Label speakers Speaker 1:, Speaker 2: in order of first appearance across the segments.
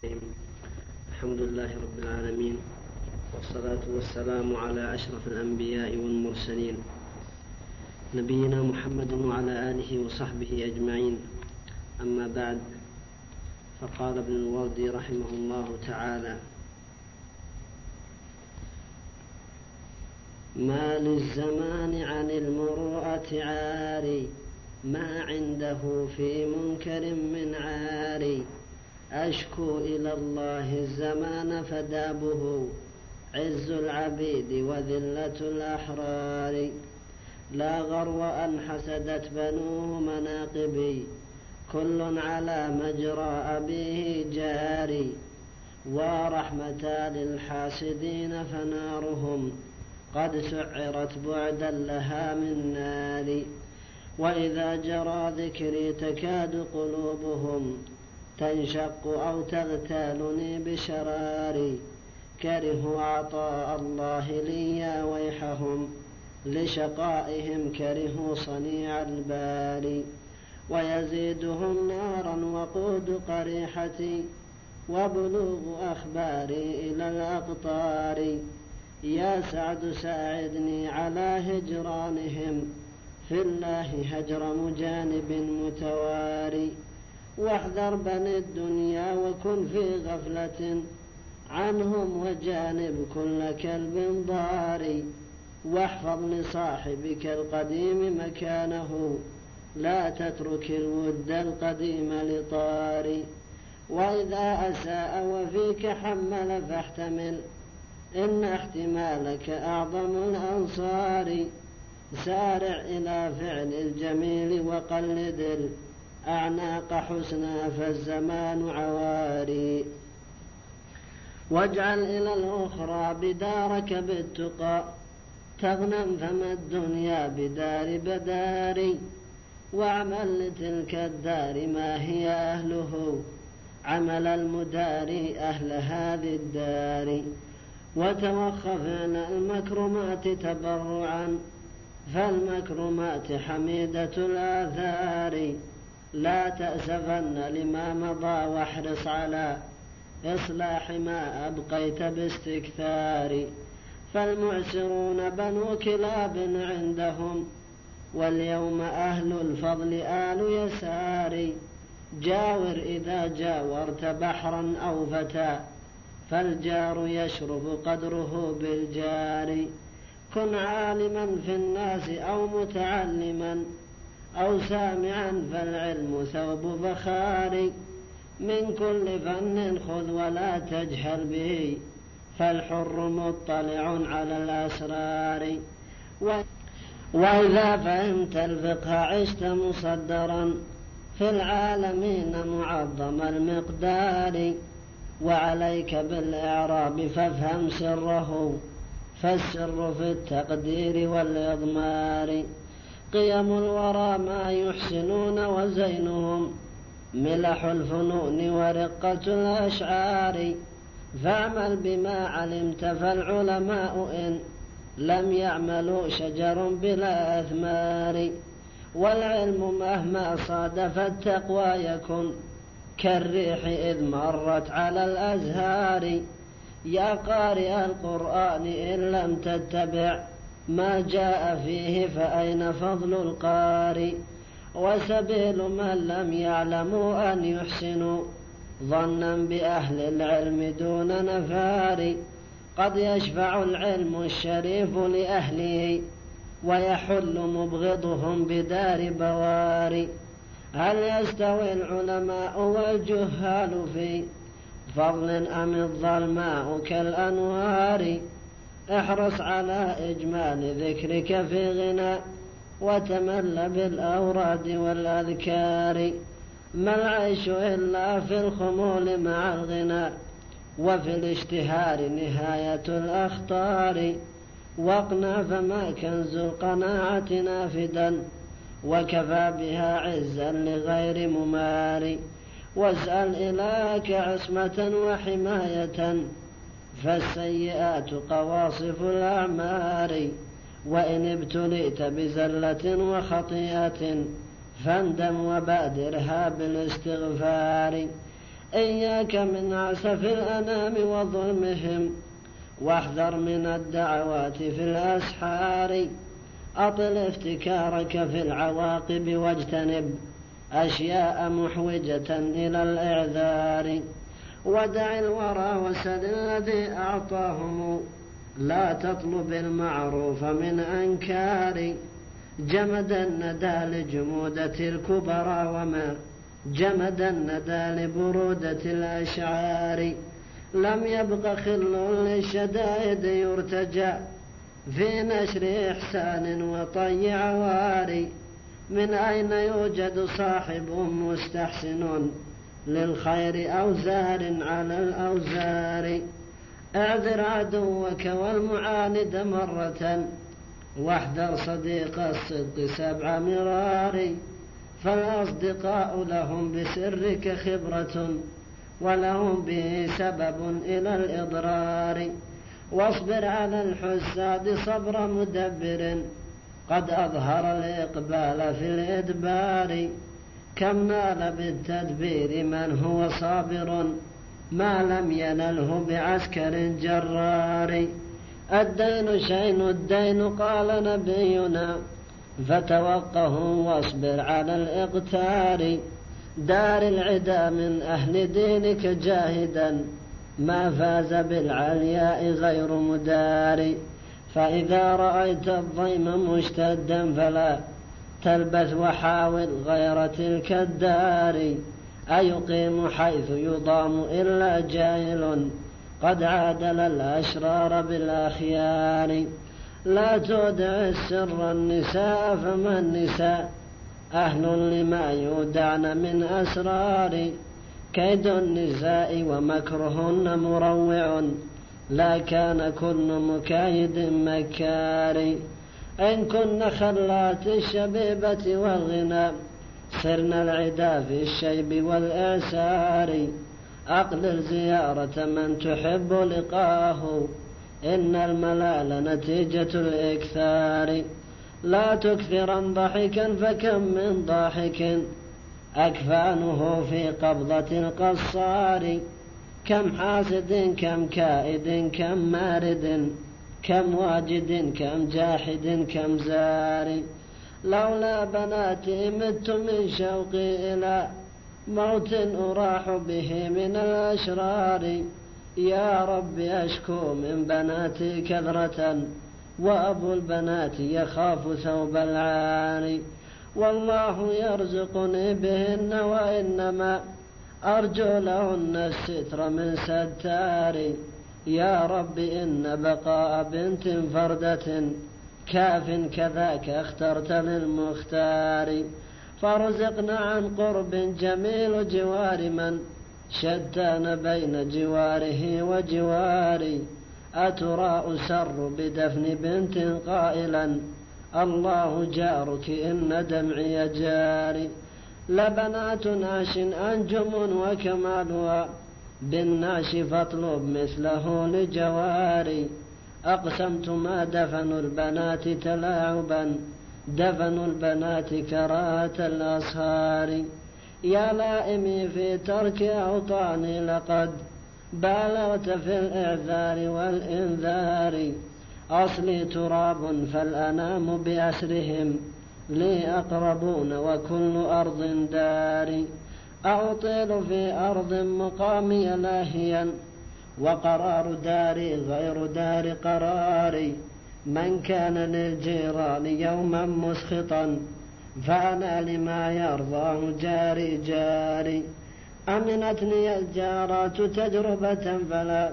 Speaker 1: الحمد لله رب العالمين، والصلاة والسلام على أشرف الأنبياء والمرسلين نبينا محمد وعلى آله وصحبه أجمعين. أما بعد، فقال ابن الوردي رحمه الله تعالى: ما للزمان عن المروءة عاري، ما عنده في منكر من عاري. أشكو إلى الله الزمان فدابه، عز العبيد وذلة الأحرار. لا غرو أن حسدت بنوه مناقبي، كل على مجرى أبيه جاري. ورحمتا للحاسدين فنارهم، قد سعرت بعدا لها من نار. وإذا جرى ذكري تكاد قلوبهم تنشق أو تغتالني بشراري. كرهوا عطاء الله لي يا ويحهم، لشقائهم كرهوا صنيع الباري. ويزيدهم نارا وقود قريحتي، وبلوغ أخباري إلى الأقطار. يا سعد ساعدني على هجرانهم، في الله هجر مجانب متواري. واحذر بني الدنيا وكن في غفلة عنهم، وجانب كل كلب ضاري. واحفظ لصاحبك القديم مكانه، لا تترك الود القديم لطاري. وإذا أساء وفيك حمل فاحتمل، إن احتمالك أعظم الأنصار. سارع إلى فعل الجميل وقلد الأعناق حسنا، فالزمان عواري. واجعل إلى الأخرى بدارك بالتقى، تغنم فما الدنيا بدار بداري. واعمل لتلك الدار ما هي أهله، عمل المداري أهل هذه الدار. وتوخف عن المكرمات تبرعا، فالمكرمات حميدة الآثار. لا تأسفن لما مضى، واحرص على إصلاح ما أبقيت باستكثار. فالمعسرون بنو كلاب عندهم، واليوم أهل الفضل آل يسار. جاور إذا جاورت بحرا أو فتى، فالجار يشرف قدره بالجار. كن عالما في الناس أو متعلما أو سامعا، فالعلم ثوب فخار. من كل فن خذ ولا تجهل به، فالحر مطلع على الأسرار. وإذا فهمت الفقه عشت مصدرا، في العالمين معظم المقدار. وعليك بالإعراب فافهم سره، فالسر في التقدير والإضمار. قيم الورى ما يحسنون، وزينهم ملح الفنون ورقة الأشعار. فاعمل بما علمت، فالعلماء إن لم يعملوا شجر بلا أثمار. والعلم مهما صادف التقوى يكن، كالريح إذ مرت على الأزهار. يا قارئ القرآن إن لم تتبع ما جاء فيه، فأين فضل القارئ؟ وسبيل من لم يعلموا أن يحسنوا ظنا بأهل العلم دون نفار. قد يشفع العلم الشريف لأهله، ويحل مبغضهم بدار بوار. هل يستوي العلماء والجهال في فضل، أم الظلماء كالأنوار؟ احرص على إجمال ذكرك في غنى، وتمل بالأوراد والأذكار. ما العيش إلا في الخمول مع الغنى، وفي الاشتهار نهاية الأخطار. واقنع فما كنز القناعة نافدا، وكفى بها عزا لغير ممار. واسأل إلهك عصمة وحماية، فالسيئات قواصف الأعمار. وإن ابتليت بزلة وخطيئة، فاندم وبادرها بالاستغفار. إياك من عسف الأنام وظلمهم، واحذر من الدعوات في الأسحار. أطل افتكارك في العواقب واجتنب أشياء محوجة إلى الإعذار. ودع الورى وسل الذي أعطاهم، لا تطلب المعروف من أنكار. جمد الندى لجمودة الكبرى، وما جمد الندى لبرودة الأشعار. لم يبق خل للشدائد يرتجى في نشر إحسان وطي عوار. من أين يوجد صاحب مستحسن للخير أوزار على الأوزار. اعذر عدوك والمعاند مرة، واحذر صديق الصدق 7 مرار. فالأصدقاء لهم بسرك خبرة، ولهم به سبب إلى الإضرار. واصبر على الحساد صبر مدبر، قد أظهر الإقبال في الإدبار. كم نال بالتدبير من هو صابر، ما لم ينله بعسكر جرار. الدين شين الدين قال نبينا، فتوقه واصبر على الإقتار. دار العدا من أهل دينك جاهدا، ما فاز بالعلياء غير مدار. فإذا رأيت الضيم مشتدا فلا تلبث، وحاول غير تلك الدار. أيقيم حيث يضام إلا جاهل، قد عادل الأشرار بالأخيار. لا تودع السر النساء، فما النساء أهل لما يودعن من أسرار. كيد النساء ومكرهن مروع، لا كان كل مكايد مكار. إن كن خلات الشبيبة والغنى، صرن العدا في الشيب والإعسار. أقلل زيارة من تحب لقاه، إن الملال نتيجة الإكثار. لا تكثرا ضحكا، فكم من ضاحك أكفانه في قبضة القصار. كم حاسد كم كائد كم مارد، كم واجد كم جاحد كم زار. لولا بناتي مت من شوقي إلى موت أراح به من الأشرار. يا رب أشكو من بناتي كثرة، وأبو البنات يخاف ثوب العار. والله يرزقني بهن، وإنما أرجو لهن الستر من ستار. يا رب إن بقاء بنت فردة كاف، كذاك اخترت للمختار. فارزقنا عن قرب جميل جوار من شتان بين جواره وجواري. أترى أسر بدفن بنت قائلا الله جارك إن دمعي جاري. لبنات ناش أنجم وكمالها بالناش، فاطلب مثله لجواري. أقسمت ما دفنوا البنات تلاعبا، دفنوا البنات كراهة الأصهار. يا لائمي في ترك أوطاني، لقد بالغت في الإعذار والإنذار. أصلي تراب فالأنام بأسرهم، لي أقربون وكل أرض داري. أطيل في أرض مقامي لاهيا، وقرار داري غير دار قراري. من كان للجيران يوما مسخطا، فأنا لما يرضاه جاري جاري. أمنتني الجارات تجربة، فلا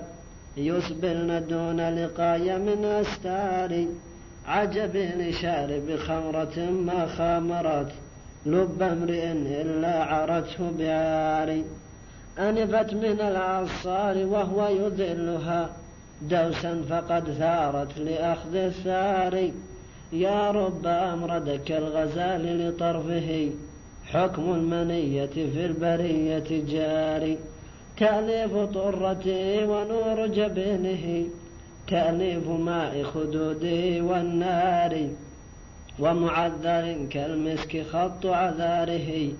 Speaker 1: يسبلن دون لقاي من أستاري. عجبي لشارب خمرة ما خامرت، لب امرئ إلا عرته بعاري. أنفت من العصار وهو يذلها دوسا، فقد ثارت لأخذ الثار. يا رب أمردك الغزال لطرفه، حكم المنية في البرية جاري. تأليف طرته ونور جبينه، تأليف ماء خدوده والنار. ومعذر كالمسك خط عذاره،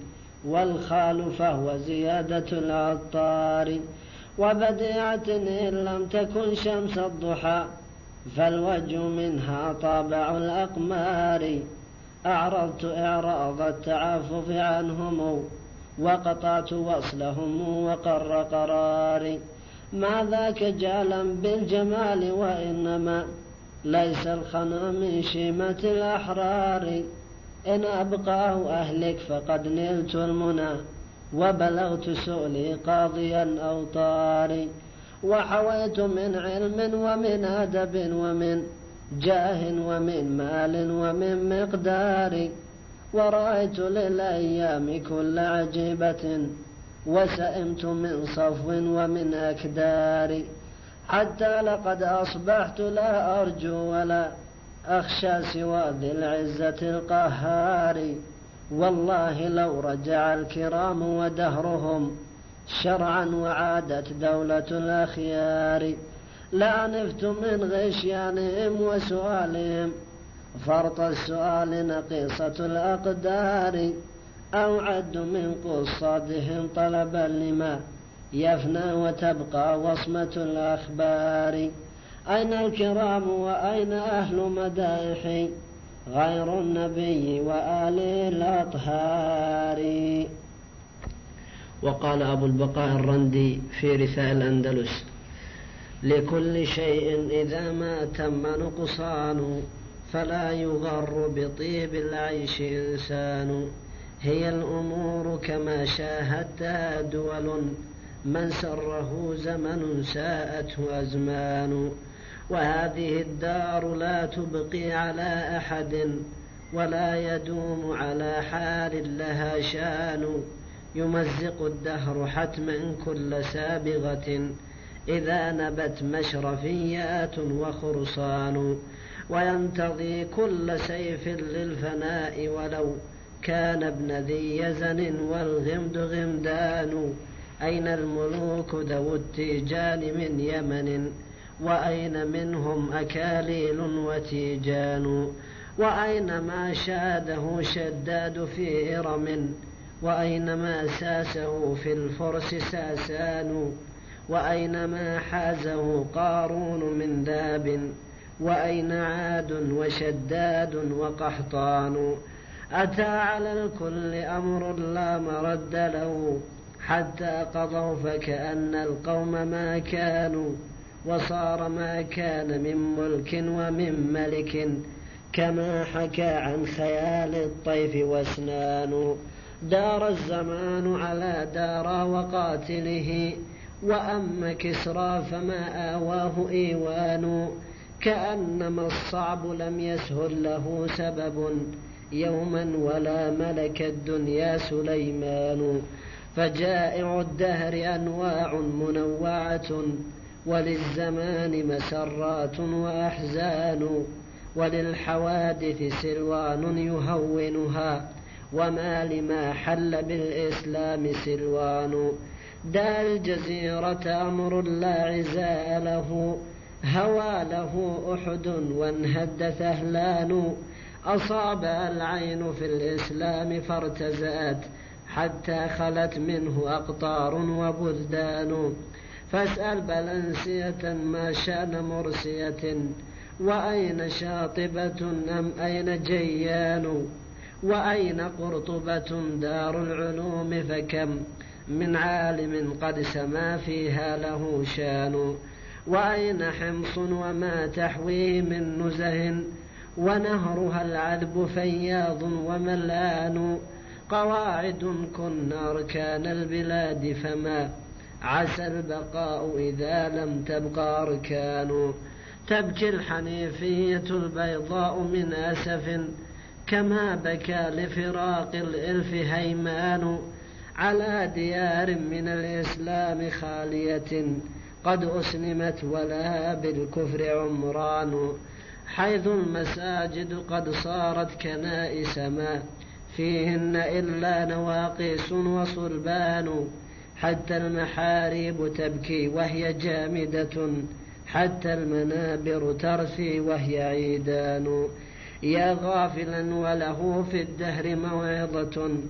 Speaker 1: والخال فهو زيادة العطار، وبديعة إن لم تكن شمس الضحى، فالوجه منها طابع الأقمار. أعرضت إعراض التعفف عنهم، وقطعت وصلهم وقر قراري. ما ذاك جالا بالجمال، وإنما ليس الخنا من شيمة الأحرار. إن أبقاه أهلك فقد نلت المنى، وبلغت سؤلي قاضيا أوطاري. وحويت من علم ومن أدب ومن جاه ومن مال ومن مقدار. ورأيت للأيام كل عجيبة، وسئمت من صفو ومن أكدار. حتى لقد أصبحت لا أرجو ولا أخشى سوى ذي العزة القهار. والله لو رجع الكرام ودهرهم شرعا، وعادت دولة الأخيار، لعنفت من غشيانهم وسؤالهم فرط السؤال نقيصة الأقدار. أوعد من قصادهم طلبا لما يفنى، وتبقى وصمة الأخبار. أين الكرام وأين أهل مدائحي غير النبي وآله الأطهار؟ وقال أبو البقاء الرندي في رثاء الأندلس: لكل شيء إذا ما تم نقصان، فلا يغر بطيب العيش إنسان. هي الأمور كما شاهدتها دول، من سره زمن ساءته أزمان. وهذه الدار لا تبقي على أحد، ولا يدوم على حال لها شان. يمزق الدهر حتما كل سابغة، إذا نبت مشرفيات وخرصان. وينتضي كل سيف للفناء، ولو كان ابن ذي يزن والغمد غمدان. أين الملوك ذو التيجان من يمن، وأين منهم أكاليل وتيجان. وأين ما شاده شداد في إرم، وأين ما ساسه في الفرس ساسان. وأين ما حازه قارون من ذاب، وأين عاد وشداد وقحطان. أتى على الكل أمر لا مرد له، حتى قضوا فكأن القوم ما كانوا. وصار ما كان من ملك ومن ملك، كما حكى عن خيال الطيف واسنان. دار الزمان على دار وقاتله، وأما كسرى فما آواه إيوان. كأنما الصعب لم يسهل له سبب يوما، ولا ملك الدنيا سليمان. فجائع الدهر أنواع منوعة، وللزمان مسرات وأحزان. وللحوادث سلوان يهونها، وما لما حل بالإسلام سلوان. دع الجزيرة أمر لا عزاء له، هوى له أحد وانهد ثهلان. أصاب العين في الإسلام فارتزأت، حتى خلت منه أقطار وبلدان. فاسأل بلنسية ما شان مرسية، وأين شاطبة أم أين جيان. وأين قرطبة دار العلوم، فكم من عالم قد سما فيها له شان. وأين حمص وما تحويه من نزه، ونهرها العذب فياض وملآن. قواعد كن أركان البلاد، فما عسى البقاء إذا لم تبق أركان. تبكي الحنيفية البيضاء من أسف، كما بكى لفراق الإلف هيمان. على ديار من الإسلام خالية، قد أسلمت ولا بالكفر عمران. حيث المساجد قد صارت كنائس، ما فيهن إلا نواقيس وصلبان. حتى المحاريب تبكي وهي جامدة، حتى المنابر ترثي وهي عيدان. يا غافلا وله في الدهر موعظة،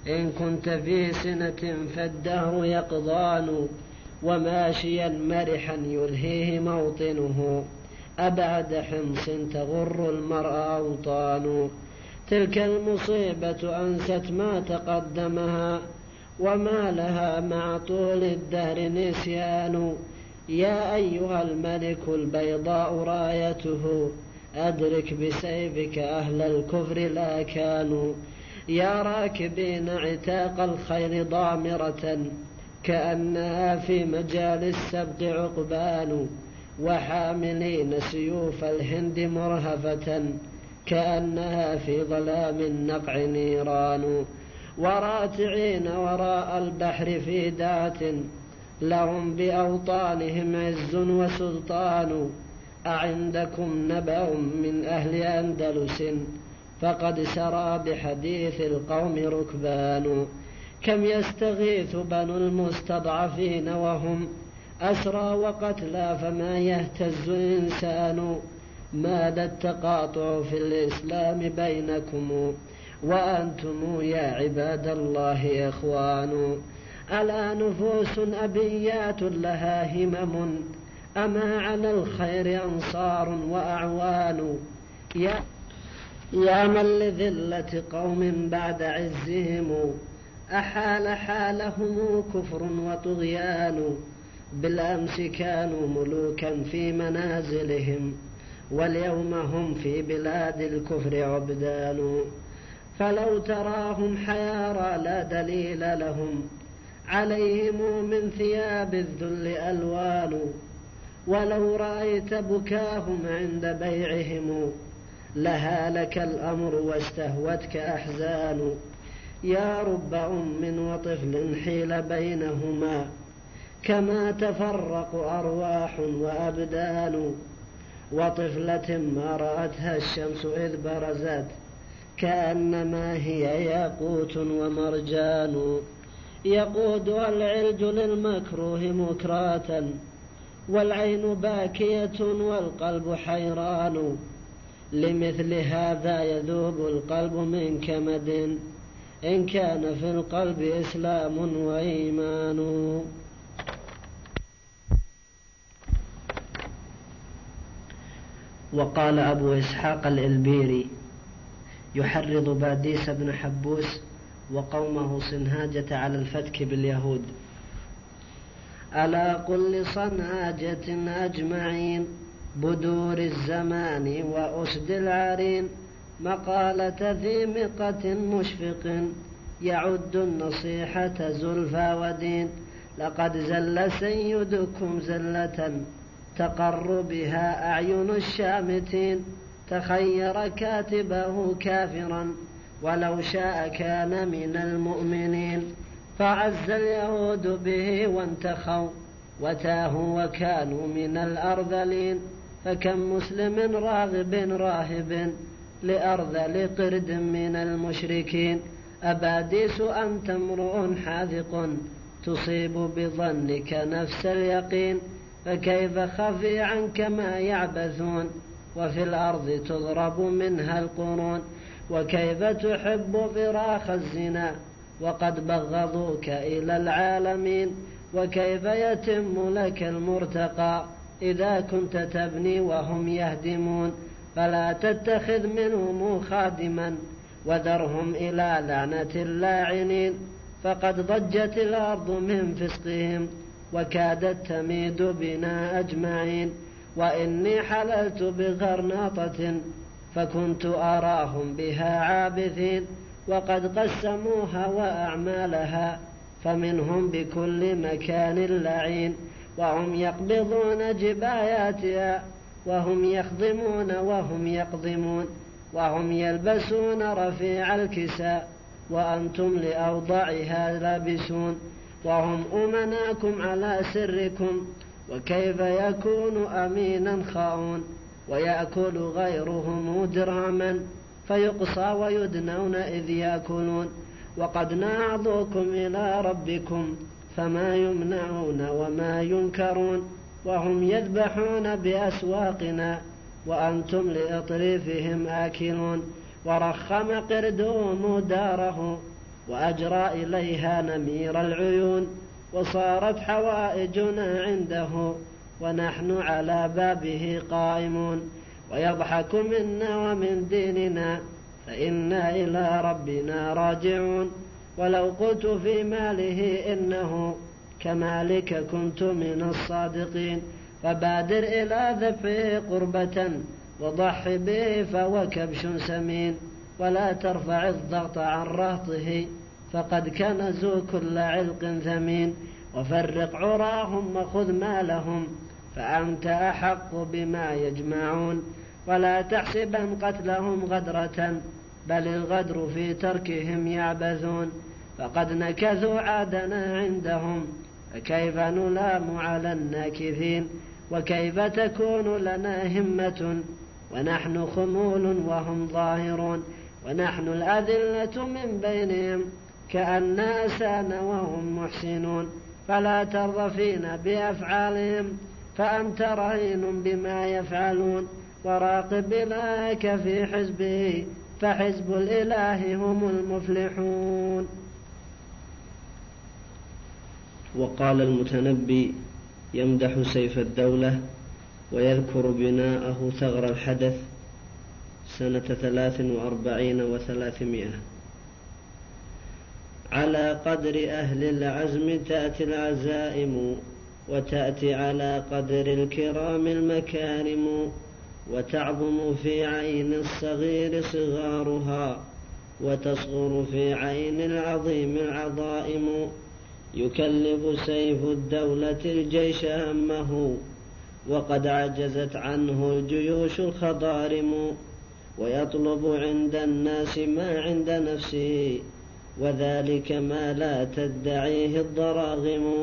Speaker 1: إن كنت في سنة فالدهر يقضان وماشيا مرحا يلهيه موطنه أبعد حمص تغر المرء أوطان تلك المصيبة أنست ما تقدمها وما لها مع طول الدهر نسيان يا أيها الملك البيضاء رايته أدرك بسيفك أهل الكفر لا كانوا يا راكبين عتاق الخيل ضامرة كأنها في مجال السبق عقبان وحاملين سيوف الهند مرهفة كأنها في ظلام النقع نيران وراتعين وراء البحر في دات لهم بأوطانهم عز وسلطان أعندكم نبأ من أهل أندلس فقد سرى بحديث القوم ركبان كم يستغيث بنو المستضعفين وهم أسرى وقتلى فما يهتز إنسان ماذا التقاطع في الإسلام بينكم وأنتم يا عباد الله إخوان ألا نفوس أبيات لها همم أما على الخير أنصار وأعوان يا من لذلة قوم بعد عزهم أحال حالهم كفر وطغيان بالأمس كانوا ملوكا في منازلهم واليوم هم في بلاد الكفر عبدان فلو تراهم حيارى لا دليل لهم عليهم من ثياب الذل ألوان ولو رأيت بكاهم عند بيعهم لهالك الأمر واستهوتك أحزان يا رب أم وطفل حيل بينهما كما تفرق أرواح وأبدان وطفلة ما رأتها الشمس إذ برزت كأنما هي ياقوت ومرجان يقودها العلج للمكروه مكراة والعين باكية والقلب حيران لمثل هذا يذوب القلب من كمد إن كان في القلب إسلام وإيمان. وقال أبو إسحاق الإلبيري يحرض باديس بن حبوس وقومه صنهاجة على الفتك باليهود: ألا قل لصنهاجة أجمعين بدور الزمان وأسد العرين مقالة ذي مقة مشفق يعد النصيحة زلفى ودين لقد زل سيدكم زلة تقر بها أعين الشامتين تخير كاتبه كافرا ولو شاء كان من المؤمنين فعز اليهود به وانتخوا وتاهوا وكانوا من الأرذلين فكم مسلم راغب راهب لأرذل قرد من المشركين أباديس أنت امرؤ حاذق تصيب بظنك نفس اليقين فكيف خفي عنك ما يعبثون وفي الأرض تضرب منها القرون وكيف تحب فراخ الزنا وقد بغضوك إلى العالمين وكيف يتم لك المرتقى إذا كنت تبني وهم يهدمون فلا تتخذ منهم خادما وذرهم إلى لعنة اللاعنين فقد ضجت الأرض من فسقهم وكادت تميد بنا أجمعين وإني حللت بغرناطة فكنت أراهم بها عابثين وقد قسموها وأعمالها فمنهم بكل مكان لعين وهم يقبضون جباياتها وهم يخضمون وهم يقضمون وهم يلبسون رفيع الكساء وأنتم لأوضعها لابسون وهم أمناكم على سركم وكيف يكون أمينا خاون ويأكل غيرهم درهما فيقصى ويدنون إذ يأكلون وقد نعظوكم إلى ربكم فما يمنعون وما ينكرون وهم يذبحون بأسواقنا وأنتم لإطريفهم آكلون ورخم قردهم داره وأجرى إليها نمير العيون، وصارت حوائجنا عنده ونحن على بابه قائمون، ويضحك منا ومن ديننا فإنا إلى ربنا راجعون. ولو قلت في ماله إنه كمالك كنت من الصادقين، فبادر إلى ذبحه قربة وضح به فهو كبش سمين، ولا ترفع الضغط عن رهطه فقد كنزوا كل علق ثمين، وفرق عراهم وخذ مالهم فأنت أحق بما يجمعون، ولا تحسبن قتلهم غدرة بل الغدر في تركهم يعبثون، فقد نكثوا عادنا عندهم فكيف نلام على الناكثين، وكيف تكون لنا همة ونحن خمول وهم ظاهرون، ونحن الأذلة من بينهم كأن أسانا وهم محسنون، فلا ترض فينا بأفعالهم فأنت رهين بما يفعلون، وراقب إلهك في حزبه فحزب الإله هم المفلحون.
Speaker 2: وقال المتنبي يمدح سيف الدولة ويذكر بناءه ثغر الحدث سنة 43 و300: على قدر أهل العزم تأتي العزائم، وتأتي على قدر الكرام المكارم، وتعظم في عين الصغير صغارها، وتصغر في عين العظيم العظائم. يكلف سيف الدولة الجيش همه، وقد عجزت عنه الجيوش الخضارم، ويطلب عند الناس ما عند نفسه، وذلك ما لا تدعيه الضراغم.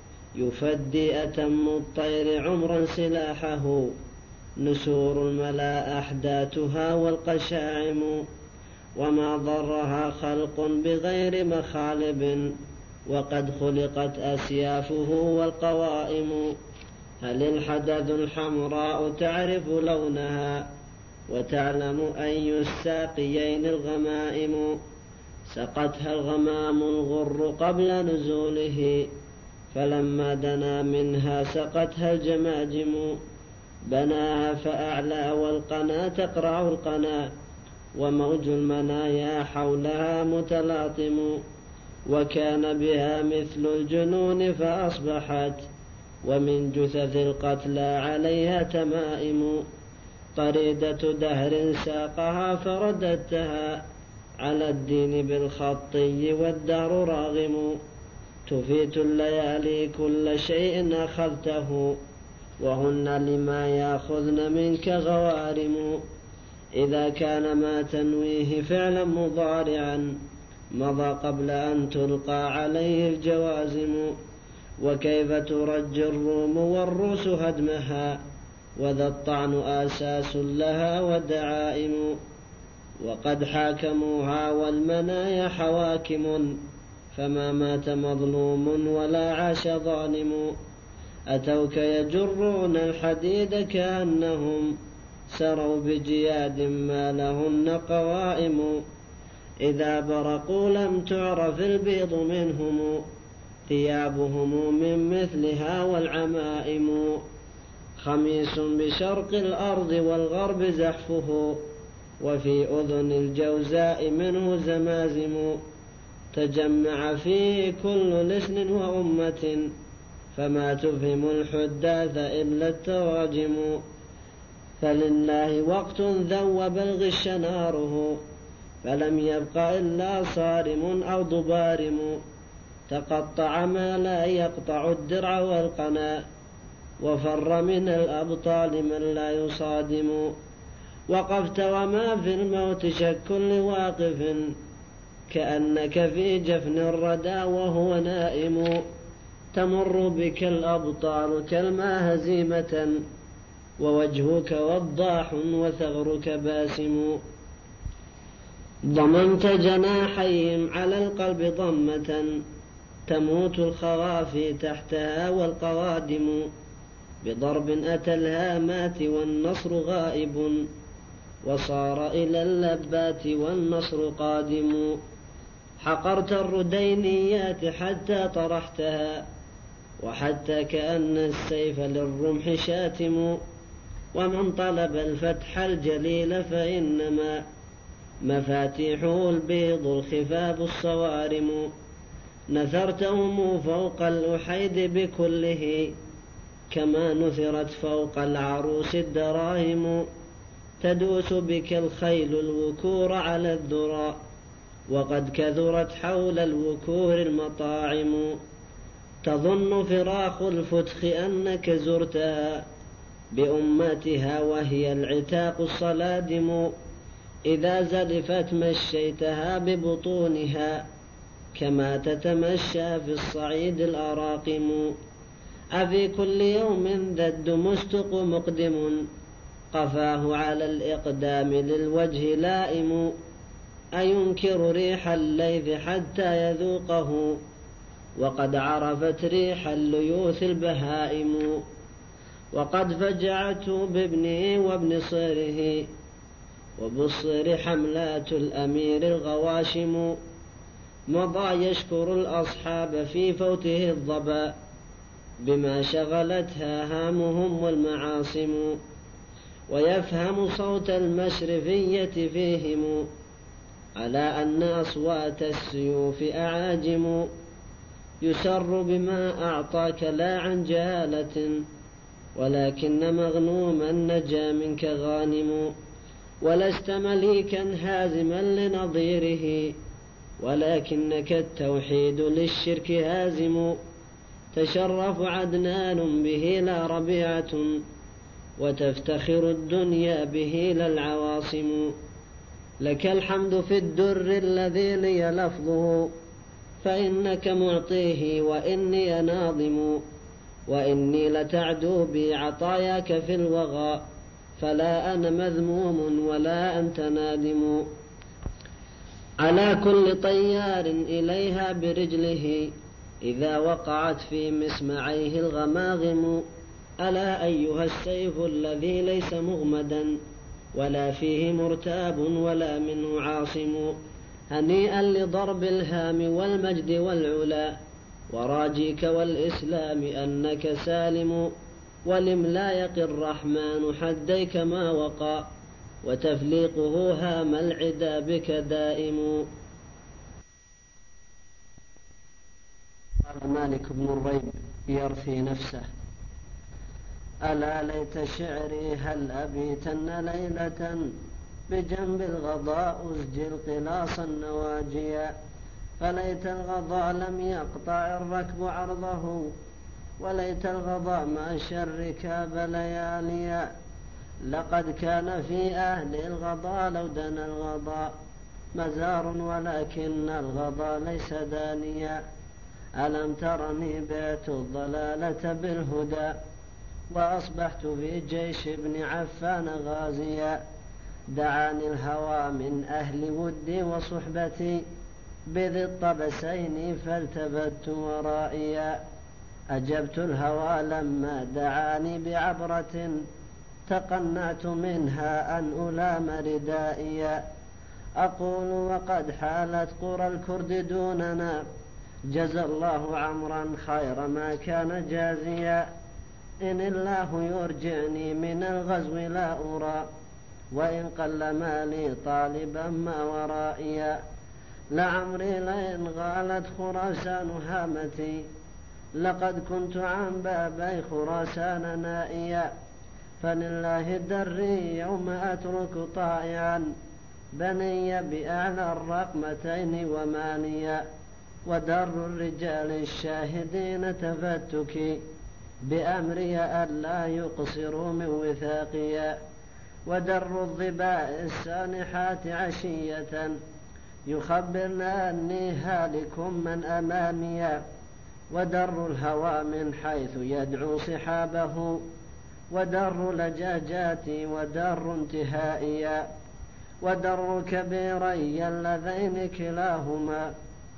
Speaker 2: يفدي أتم الطير عمرا سلاحه، نسور الملا أحداثها والقشاعم، وما ضرها خلق بغير مخالب، وقد خلقت أسيافه والقوائم. هل الحدث الحمراء تعرف لونها، وتعلم أي الساقيين الغمائم، سقتها الغمام الغر قبل نزوله، فلما دنا منها سقتها الجماجم. بناها فأعلى والقنا تقرع القنا، وموج المنايا حولها متلاطم، وكان بها مثل الجنون فأصبحت، ومن جثث القتلى عليها تمائم. طريدة دهر ساقها فرددتها على الدين بالخطي والدهر راغم. تفيت الليالي كل شيء أخذته، وهن لما يأخذن منك غوارم. إذا كان ما تنويه فعلا مضارعا مضى قبل أن تلقى عليه الجوازم. وكيف ترجي الروم والروس هدمها، وذا الطعن آساس لها ودعائم. وقد حاكموها والمنايا حواكم، فما مات مظلوم ولا عاش ظالم. أتوك يجرون الحديد كأنهم سروا بجياد ما لهن قوائم. إذا برقوا لم تعرف البيض منهم، ثيابهم من مثلها والعمائم. خميس بشرق الأرض والغرب زحفه، وفي أذن الجوزاء منه زمازم. تجمع فيه كل لسن وأمة، فما تفهم الحداث إلا التراجم. فلله وقت ذوب الغش ناره، فلم يبق إلا صارم أو ضبارم. تقطع ما لا يقطع الدرع والقنا، وفر من الأبطال من لا يصادم. وقفت وما في الموت شك لواقف، كأنك في جفن الردى وهو نائم. تمر بك الأبطال كالما هزيمة، ووجهك وضاح وثغرك باسم. ضممت جناحيهم على القلب ضمة، تموت الخوافي تحتها والقوادم. بضرب أتى الهامات والنصر غائب، وصار إلى اللبات والنصر قادم. حقرت الردينيات حتى طرحتها، وحتى كأن السيف للرمح شاتم. ومن طلب الفتح الجليل فإنما مفاتيحه البيض الخفاف الصوارم. نثرتهم فوق الأحيد بكله، كما نثرت فوق العروس الدراهم. تدوس بك الخيل الوكور على الذرى، وقد كثرت حول الوكور المطاعم. تظن فراخ الفتخ أنك زرتها بأمتها، وهي العتاق الصلادم. إذا زلفت مشيتها ببطونها، كما تتمشى في الصعيد الأراقم. أفي كل يوم ذا الدمستق مقدم، قفاه على الإقدام للوجه لائم. أينكر ريح الليث حتى يذوقه، وقد عرفت ريح الليوث البهائم. وقد فجعته بابنه وابن صيره، وبالصير حملات الأمير الغواشم. مضى يشكر الأصحاب في فوته الظبا، بما شغلتها هامهم والمعاصم. ويفهم صوت المشرفية فيهم، على أن أصوات السيوف أعاجم. يسر بما أعطاك لا عن جهالة، ولكن مغنوما نجا منك غانم. ولست مليكا هازما لنظيره، ولكنك التوحيد للشرك هازم. تشرف عدنان به لا ربيعة، وتفتخر الدنيا به لا العواصم. لك الحمد في الدر الذي لي لفظه، فإنك معطيه وإني ناظم. وإني لتعدو بي عطاياك في الوغى، فلا أنا مذموم ولا أنت نادم. على كل طيار إليها برجله، إذا وقعت في مسمعيه الغماغم. ألا أيها السيف الذي ليس مغمدا، ولا فيه مرتاب ولا منه عاصم. هنيئا لضرب الهام والمجد والعلا، وراجيك والإسلام أنك سالم. ولم لا يقي الرحمن حديك ما وقى، وتفليقه هام العدا بك دائم. قال مالك بن الريب يرثي نفسه: ألا ليت شعري هل أبيتن ليلة، بجنب الغضاء أسجل قلاص النواجيا. فليت الغضاء لم يقطع الركب عرضه، وليت الغضاء ماشى الركاب لياليا. لقد كان في أهل الغضاء لو دنا الغضاء مزار، ولكن الغضاء ليس دانيا. ألم ترني بعت الضلالة بالهدى، وأصبحت في جيش ابن عفان غازيا. دعاني الهوى من أهل ودي وصحبتي، بذي الطبسين فالتفت ورائيا. أجبت الهوى لما دعاني بعبرة، تقنعت منها أن ألام ردائيا. أقول وقد حالت قرى الكرد دوننا، جزى الله عمرا خير ما كان جازيا. إن الله يرجعني من الغزو لا أرى، وإن قل مالي طالبا ما ورائيا. لعمري لئن غالت خراسان هامتي، لقد كنت عن بابي خراسان نائيا. فلله دري يوم أترك طائعا، بني بأعلى الرقمتين ومانيا. ودر الرجال الشاهدين تفتكي، بأمري ألا يقصروا من وثاقيا. ودر الظباء السانحات عشية، يخبرن أني هالك من أماميا. ودر الهوى من حيث يدعو صحابه، ودر لجاجاتي ودر انتهائيا. ودر كبيري اللذين كلاهما،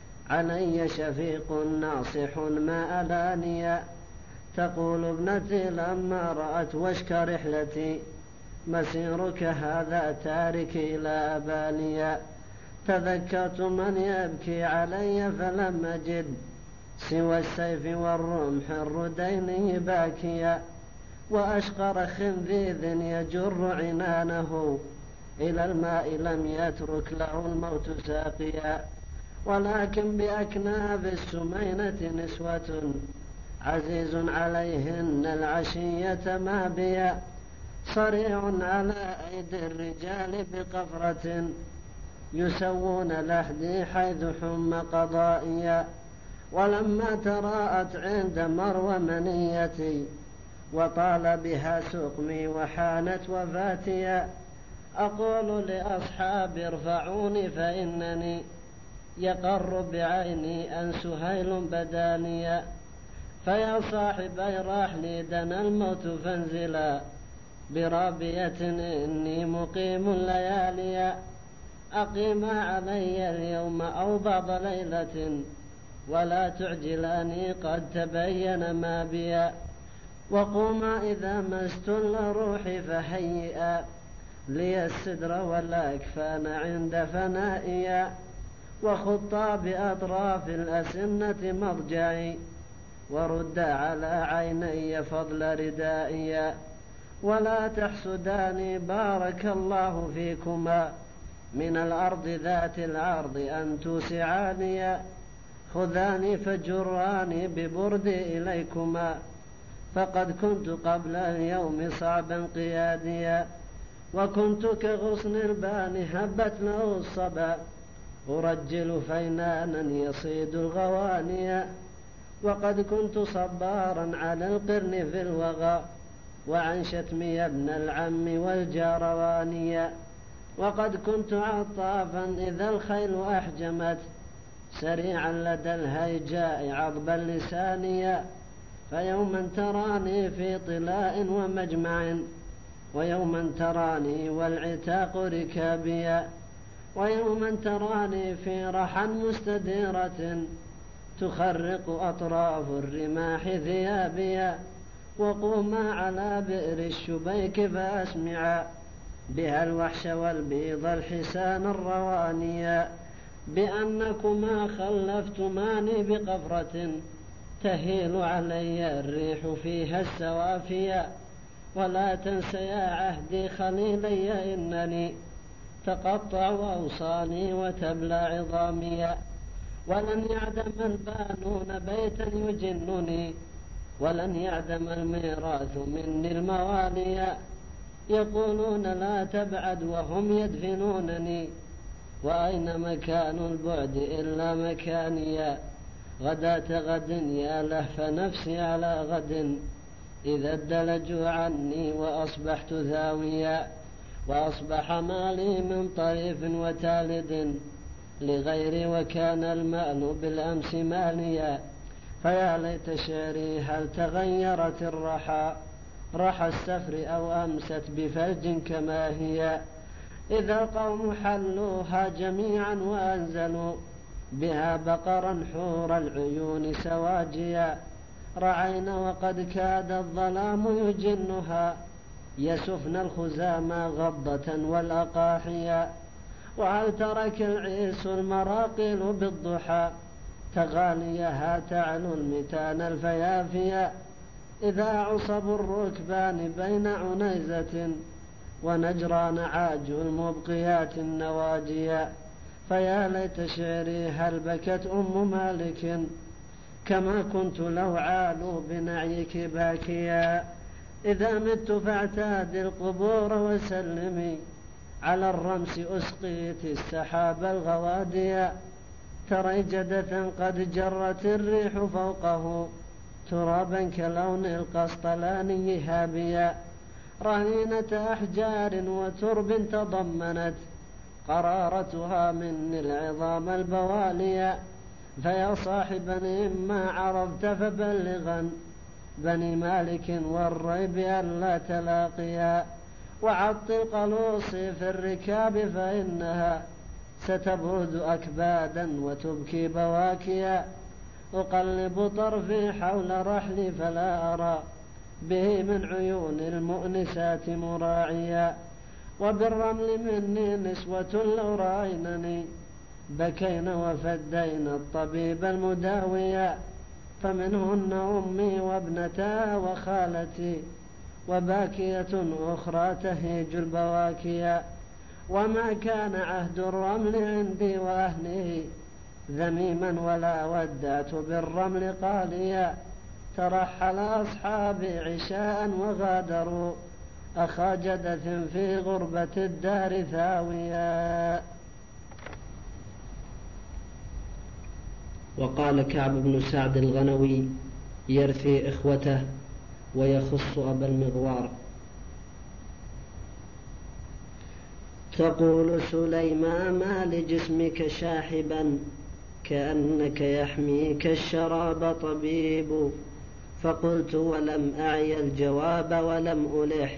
Speaker 2: علي شفيق ناصح ما ألانيا. تقول ابنتي لما رأت وشك رحلتي، مسيرك هذا تارك إلى أبانيا. تذكرت من يبكي علي فلم أجد سوى السيف والرمح الردين باكيا، وأشقر خنذيذ يجر عنانه إلى الماء لم يترك له الموت ساقيا. ولكن بأكناف السمينة نسوة عزيز عليهن العشية مابيا، صريع على أيدي الرجال بقفرة يسوون لحدي حيث حم قضائيا. ولما تراءت عند مروى منيتي وطال بها سقمي وحانت وفاتيا، أقول لأصحابي ارفعوني فإنني يقر بعيني أن سهيل بدانيا. فيا صاحبي رحلي دنا الموت فانزلا برابية إني مقيم لياليا، أقيما علي اليوم أو بعض ليلة ولا تعجلاني قد تبين ما بيا. وقوما إذا مست لروحي فهيئا لي السدر والأكفان عند فنائيا، وخطا بأطراف الأسنة مضجعي ورد على عيني فضل ردائيا. ولا تحسداني بارك الله فيكما من الأرض ذات العرض أن توسعانيا، خذاني فجراني ببردي إليكما فقد كنت قبل اليوم صعبا قياديا. وكنت كغصن البان هبت له الصبا أرجل فينانا يصيد الغوانيا، وقد كنت صبارا على القرن في الوغى وعن شتمي ابن العم والجاروانيا. وقد كنت عطافا إذا الخيل أحجمت سريعا لدى الهيجاء عضب اللسانيا، فيوما تراني في طلاء ومجمع ويوما تراني والعتاق ركابيا، ويوما تراني في رحى مستديرة تخرق أطراف الرماح ثيابيا. وقوما على بئر الشبيك فأسمعا بها الوحش والبيض الحسان الروانيا، بأنكما خلفتماني بقفرة تهيل علي الريح فيها السوافيا. ولا تنس يا عهدي خليلي إنني تقطع أوصاني وتبلى عظاميا. ولن يعدم البانون بيتا يجنني ولن يعدم الميراث مني المواليا. يقولون لا تبعد وهم يدفنونني وأين مكان البعد إلا مكانيا. غداة غد يا لهف نفسي على غد إذا ادلجوا عني وأصبحت ذاويا. وأصبح مالي من طريف وتالد لغيري وكان المال بالأمس ماليا. فيا ليت شعري هل تغيرت الرحى رحى السفر أو أمست بفلج كما هي. إذا القوم حلوها جميعا وأنزلوا بها بقرا حور العيون سواجيا. رعينا وقد كاد الظلام يجنها يسفن الخزام غضة والأقاحيا. وهل ترك العيس المراقل بالضحى تغاليها تعلو المتان الفيافيا. إذا عصب الركبان بين عنيزة ونجران عاج المبقيات النواجيا. فيا ليت شعري هل بكت أم مالك كما كنت لو عالوا بنعيك باكيا. إذا مت فاعتاد القبور وسلمي على الرمس أسقيت السحاب الغواديا. ترى جدة قد جرت الريح فوقه ترابا كلون القسطلاني هابيا. رهينة أحجار وترب تضمنت قرارتها من العظام البواليا. فيا صاحبا إما عرفت فبلغا بني مالك والريب ألا تلاقيا. وعطل قلوصي في الركاب فإنها ستبرد أكبادا وتبكي بواكيا. أقلب طرفي حول رحلي فلا أرى به من عيون المؤنسات مراعيا. وبالرمل مني نسوة لو رأينني بكين وفدين الطبيب المداويا، فمنهن أمي وابنتا وخالتي، وباكية أخرى تهيج البواكيا. وما كان عهد الرمل عندي وأهله ذميما، ولا ودعت بالرمل قاليا. ترحل أصحابي عشاء وغادروا أخا جدث في غربة الدار ثاويا.
Speaker 1: وقال كعب بن سعد الغنوي يرثي إخوته ويخص أبا المغوار: تقول سليما ما لجسمك شاحبا، كأنك يحميك الشراب طبيب. فقلت ولم أعي الجواب ولم ألح،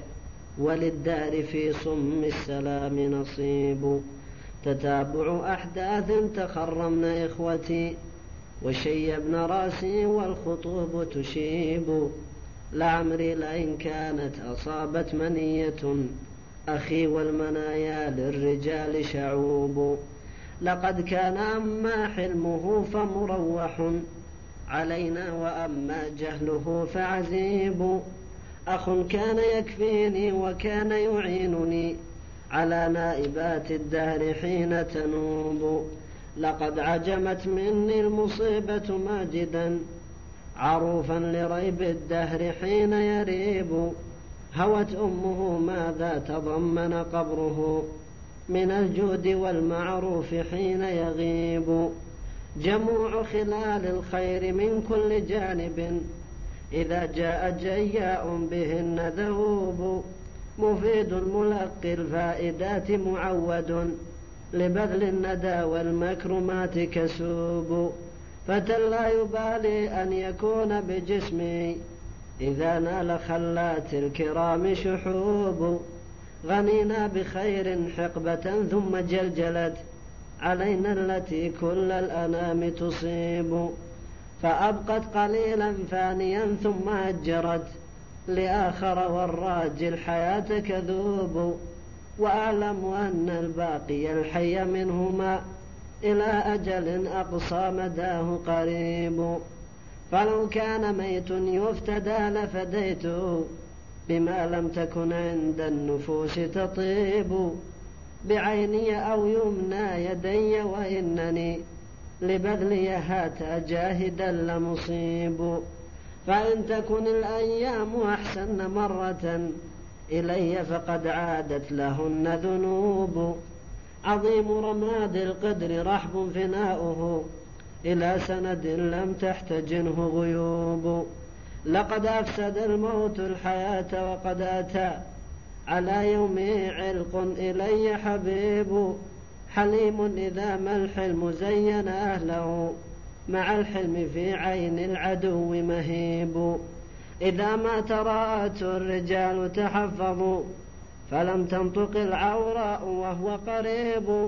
Speaker 1: وللدار في صم السلام نصيب. تتابع أحداث تخرمن إخوتي، وشيبن راسي والخطوب تشيب. لعمري لئن كانت أصابت منية أخي، والمنايا للرجال شعوب. لقد كان أما حلمه فمروح علينا، وأما جهله فعزيب. أخ كان يكفيني وكان يعينني على نائبات الدهر حين تنوب. لقد عجمت مني المصيبة ماجدا، عروفا لريب الدهر حين يريب. هوت أمه ماذا تضمن قبره من الجود والمعروف حين يغيب. جموع خلال الخير من كل جانب، إذا جاء جياء بهن ذوب. مفيد الملقي الفائدات معود، لبذل الندى والمكرمات كسوب. فتى لا يبالي أن يكون بجسمي، إذا نال خلات الكرام شحوب. غنينا بخير حقبة ثم جلجلت علينا التي كل الأنام تصيب. فأبقت قليلا فانيا ثم أجرت لآخر، والراجي الحياة كذوب. وأعلم أن الباقي الحي منهما إلى أجل أقصى مداه قريب. فلو كان ميت يفتدى لفديته، بما لم تكن عند النفوس تطيب. بعيني أو يمنى يدي، وإنني لبذليها جاهدا لمصيب. فإن تكن الأيام أحسن مرة إلي، فقد عادت لهن ذنوب. عظيم رماد القدر رحب فناؤه، إلى سند لم تحتجنه غيوب. لقد أفسد الموت الحياة، وقد أتى على يومي علق إلي حبيب. حليم إذا ما الحلم زين أهله، مع الحلم في عين العدو مهيب. إذا ما تراءت الرجال تحفظوا، فلم تنطق العوراء وهو قريب.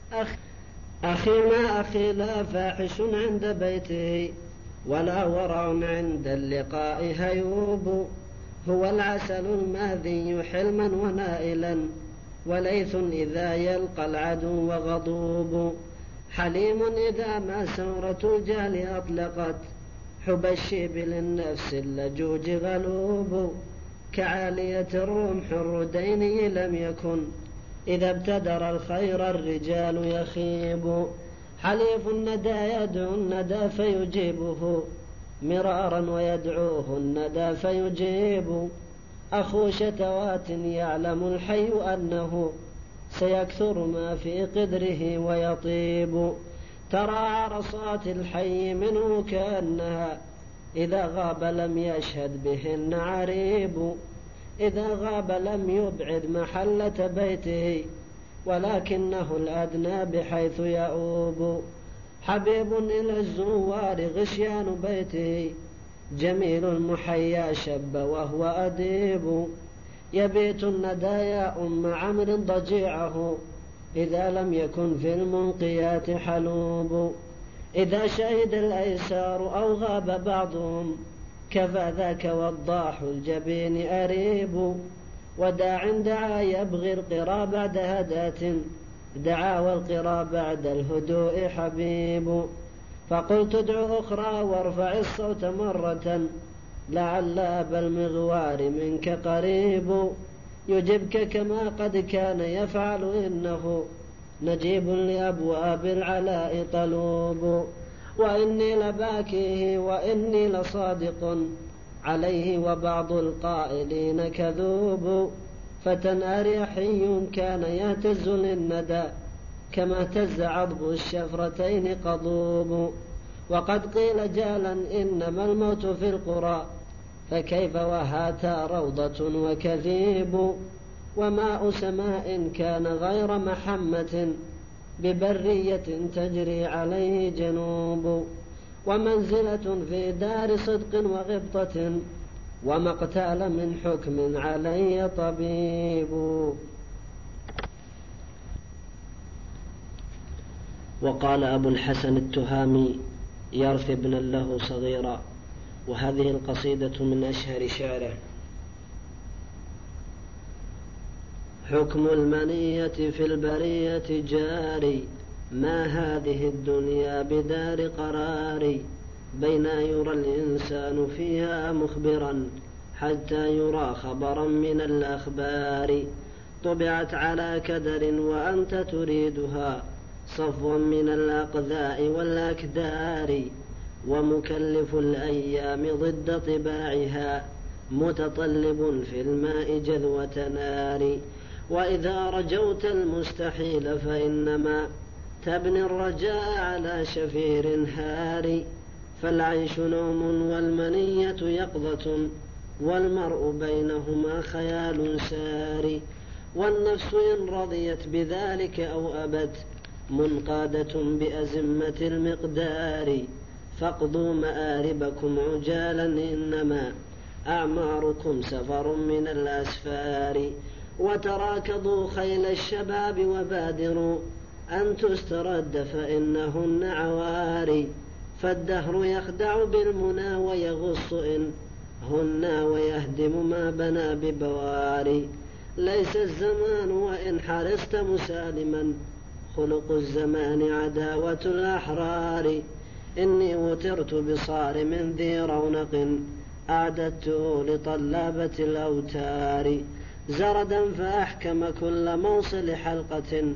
Speaker 1: أخي ما أخي لا فاحش عند بيته، ولا ورع عند اللقاء هيوب. هو العسل الماذي حلما ونائلا، وليث إذا يلقى العدو غضوب. حليم إذا ما سورة الجهل أطلقت، حب الشيب للنفس اللجوج غلوب. كعالية الرمح الردين لم يكن، إذا ابتدر الخير الرجال يخيب. حليف الندى يدعو الندى فيجيبه مرارا، ويدعوه الندى فيجيب. أخو شتوات يعلم الحي أنه سيكثر ما في قدره ويطيب. ترى عرصات الحي منه كأنها إذا غاب لم يشهد بهن عريب. إذا غاب لم يبعد محلة بيته، ولكنه الأدنى بحيث يؤوب. حبيب إلى الزوار غشيان بيته، جميل المحيا شب وهو أديب. يبيت الندى يا أم عمرو ضجيعه، إذا لم يكن في المنقيات حلوب. إذا شهد الأيسار أو غاب بعضهم، كفى ذاك وضاح الجبين أريب. وداع دعا يبغي القرى بعد هداة،
Speaker 2: دعا والقرى بعد الهدوء حبيب. فقلت ادع أخرى وارفع الصوت مرة لعل أبا المغوار منك قريب يجبك كما قد كان يفعل إنه نجيب لأبواب العلاء طلوب. وإني لباكيه وإني لصادق عليه وبعض القائلين كذوب. فتى أريحي كان يهتز للندى كما اهتز عضب الشفرتين قضوب. وقد قيل جالا إنما الموت في القرى فكيف وهاتا روضة وكثيب. وماء سماء كان غير محمة ببرية تجري عليه جنوب. ومنزلة في دار صدق وغبطة ومقتال من حكم علي طبيب.
Speaker 1: وقال أبو الحسن التهامي يرثي ابنا له صغيرا، وهذه القصيدة من أشهر شعره: حكم المنية في البرية جاري، ما هذه الدنيا بدار قرار، بين يرى الإنسان فيها مخبرا حتى يرى خبرا من الأخبار. طبعت على كدر وأنت تريدها صفوا من الأقذاء والأكدار، ومكلف الأيام ضد طباعها متطلب في الماء جذوة نار. وإذا رجوت المستحيل فإنما تبني الرجاء على شفير هار. فالعيش نوم والمنية يقظة والمرء بينهما خيال سار. والنفس إن رضيت بذلك أو أبت منقادة بأزمة المقدار. فاقضوا مآربكم عجالا إنما أعماركم سفر من الأسفار. وتراكضوا خيل الشباب وبادروا أن تسترد فإنهن عواري. فالدهر يخدع بالمنى ويغص إن هن ويهدم ما بنى ببواري. ليس الزمان وإن حرصت مسالما خلق الزمان عداوة الأحرار. إني وترت بصارم ذي رونق أعددته لطلابة الأوتار. زردا فأحكم كل موصل حلقة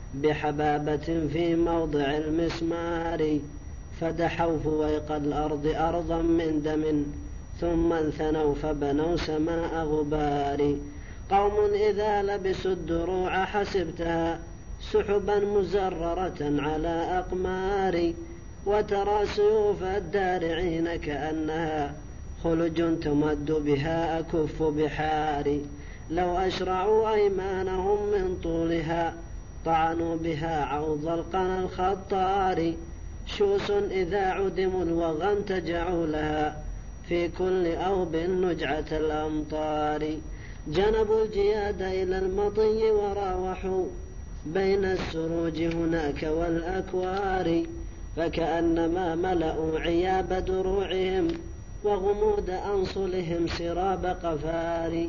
Speaker 1: بحبابة في موضع المسمار. فدحوا فويق الأرض أرضا من دم ثم انثنوا فبنوا سماء غبار. قوم إذا لبسوا الدروع حسبتها سحبا مزررة على أقمار. وترى سيوف الدارعين كأنها خلج تمد بها أكف بحار. لو أشرعوا أيمانهم من طولها طعنوا بها عوض القنا الخطار. شوس إذا عدموا الوغى انتجعوا لها في كل أوب نجعة الأمطار. جنبوا الجياد إلى المطي وراوحوا بين السروج هناك والأكوار. فكأنما ملأوا عياب دروعهم وغمود أنصلهم سراب قفار.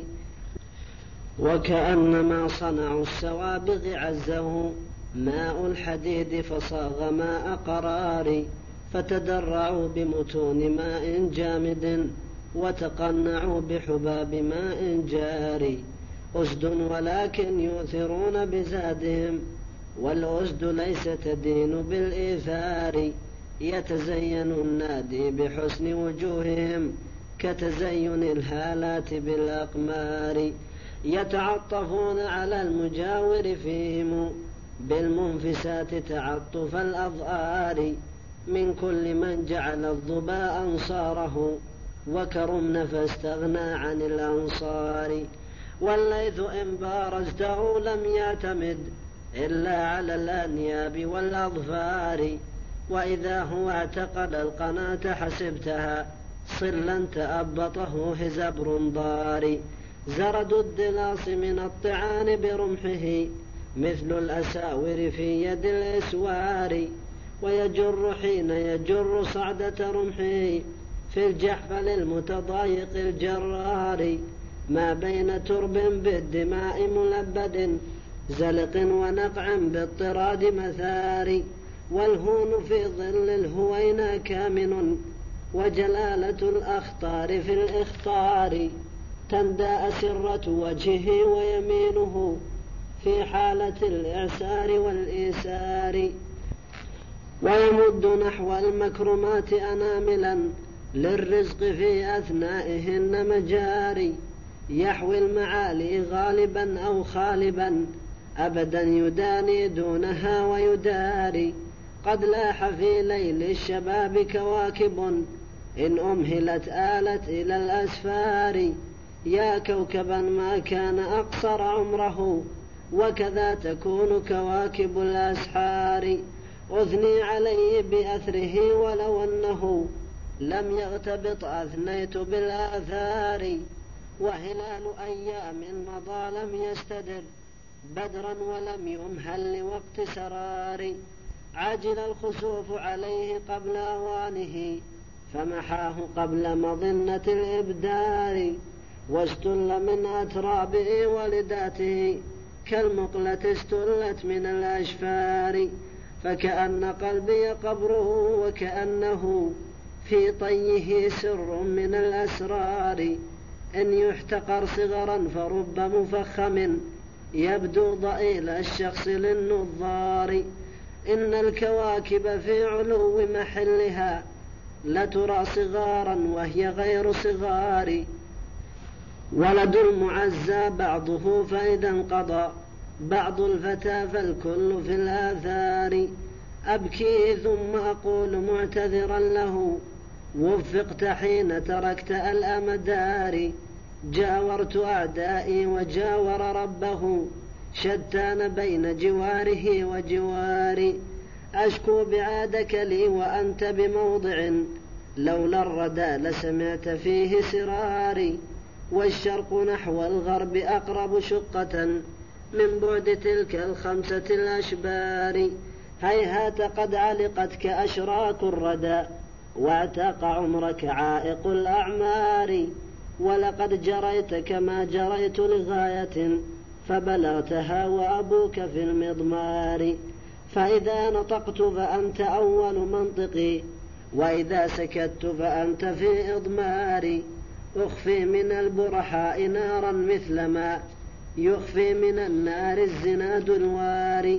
Speaker 1: وكأنما صنعوا السوابغ عزه ماء الحديد فصاغ ماء قرار. فتدرعوا بمتون ماء جامد وتقنعوا بحباب ماء جاري. أسد ولكن يؤثرون بزادهم والأسد ليس تدين بالإيثار. يتزين النادي بحسن وجوههم كتزين الهالات بالأقمار. يتعطفون على المجاور فيهم بالمنفسات تعطف الأظهار. من كل من جعل الظباء أنصاره وكرمن فاستغنى عن الأنصار. والليث إن بارزته لم يعتمد إلا على الأنياب والأظفار. وإذا هو اعتقد القناة حسبتها صلا تأبطه هزبر ضار. زرد الدلاص من الطعان برمحه مثل الأساور في يد الإسوار. ويجر حين يجر صعدة رمحه في الجحفل المتضايق الجرار. ما بين ترب بالدماء ملبد
Speaker 2: زلق ونقع باضطراد مثار والهون في ظل الهوينا كامن وجلالة الأخطار في الإخطار تندى أسرة وجهه ويمينه في حالة الإعسار والإيسار ويمد نحو المكرمات أناملا للرزق في أثنائهن مجاري يحوي المعالي غالبا أو خالبا أبدا يداني دونها ويداري قد لاح في ليل الشباب كواكب إن أمهلت آلت إلى الأسفار يا كوكبا ما كان أقصر عمره وكذا تكون كواكب الأسحار أثني عليه بأثره ولو أنه لم يغتبط أثنيت بالآثار وهلال أيام مضى لم يستدر بدرا ولم يمهل لوقت سرار عجل الخسوف عليه قبل أوانه فمحاه قبل مظنة الإبدار واستل من أترابه ولداته كالمقلة استلت من الأشفار فكأن قلبي قبره وكأنه في طيه سر من الأسرار إن يحتقر صغرا فرب مفخم يبدو ضئيل الشخص للنظار إن الكواكب في علو محلها لترى صغارا وهي غير صغار ولد المعزى بعضه فإذا انقضى بعض الفتى فالكل في الآثار أبكي ثم أقول معتذرا له وفقت حين تركت الأمدار جاورت أعدائي وجاور ربه شتان بين جواره وجواري أشكو بعادك لي وأنت بموضع لولا الردى لسمعت فيه سراري والشرق نحو الغرب أقرب شقة من بعد تلك الخمسة الأشبار هيهات قد علقتك أشراك الردى واعتاق عمرك عائق الأعمار ولقد جريت كما جريت لغاية فبلغتها وأبوك في المضمار فإذا نطقت فأنت أول منطقي وإذا سكت فأنت في إضماري أخفي من البرحاء نارا مثلما يخفي من النار الزناد الواري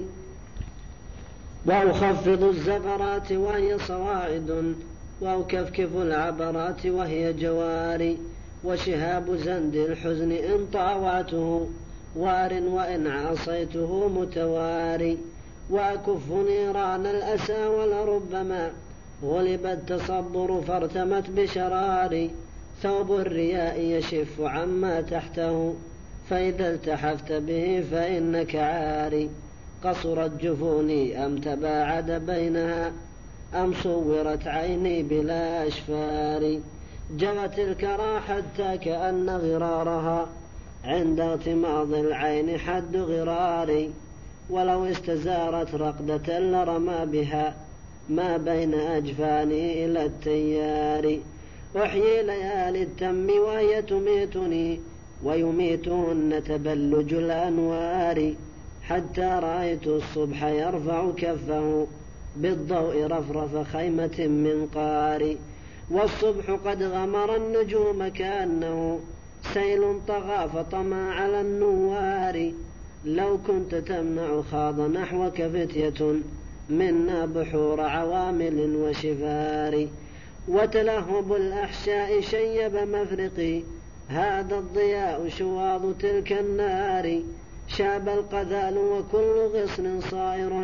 Speaker 2: وأخفض الزفرات وهي صواعد وأكفكف العبرات وهي جواري وشهاب زند الحزن إن طاوعته وار وإن عصيته متواري وأكف نيران الأسى ولربما غلب التصبر فارتمت بشراري ثوب الرياء يشف عما تحته فإذا التحفت به فإنك عاري قصرت جفوني أم تباعد بينها أم صورت عيني بلا أشفار جرت الكرى حتى كأن غرارها عند اغتماض العين حد غراري ولو استزارت رقدة لرمى بها ما بين أجفاني إلى التيار أحيي ليالي التم وهي تميتني ويميتهن تبلج الأنوار حتى رأيت الصبح يرفع كفه بالضوء رفرف خيمة من قار والصبح قد غمر النجوم كأنه سيل طغى فطمى على النوار لو كنت تمنع خاض نحوك فتية منا بحور عوامل وشفار وتلهب الأحشاء شيب مفرقي هذا الضياء شواظ تلك النار شاب القذال وكل غصن صائر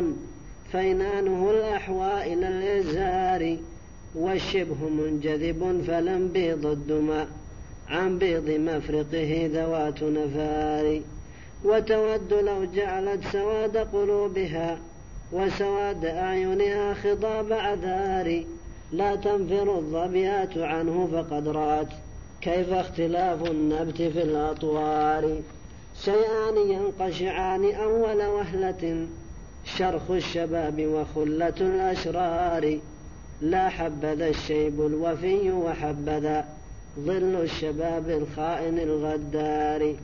Speaker 2: فينانه الأحواء إلى الإزار والشبه منجذب فلم بيض الدماء عن بيض مفرقه ذوات نفار وتود لو جعلت سواد قلوبها وسواد أعينها خضاب عذار لا تنفر الظبيات عنه فقد رأت كيف اختلاف النبت في الأطوار شيئان ينقشعان أول وهلة شرخ الشباب وخلة الأشرار لا حبذا الشيب الوفي وحبذا ظل الشباب الخائن الغدار